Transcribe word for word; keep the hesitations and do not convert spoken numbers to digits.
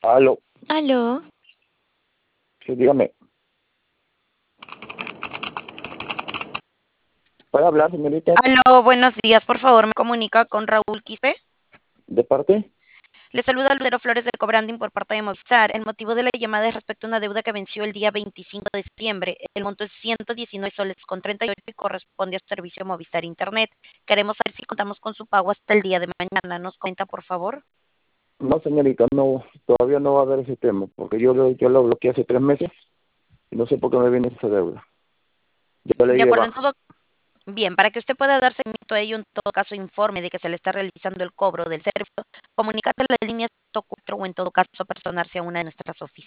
Aló, Aló. sí, dígame. ¿Puede hablar, señorita? Aló, buenos días. Por favor, me comunica con Raúl Quispe. ¿De parte? Le saluda Lucero Flores de Cobranding por parte de Movistar. El motivo de la llamada es respecto a una deuda que venció el día veinticinco de septiembre. El monto es ciento diecinueve soles con treinta y ocho y corresponde a servicio Movistar Internet. Queremos saber si contamos con su pago hasta el día de mañana. ¿Nos cuenta, por favor? No, señorita, no, todavía no va a haber ese tema, porque yo lo, yo lo bloqueé hace tres meses y no sé por qué me viene esa deuda. Yo le di De de acuerdo, en baja. todo bien, para que usted pueda dar seguimiento a ello, en todo caso, informe de que se le está realizando el cobro del servicio, comunícate a la línea ciento cuatro o en todo caso personarse a una de nuestras oficinas.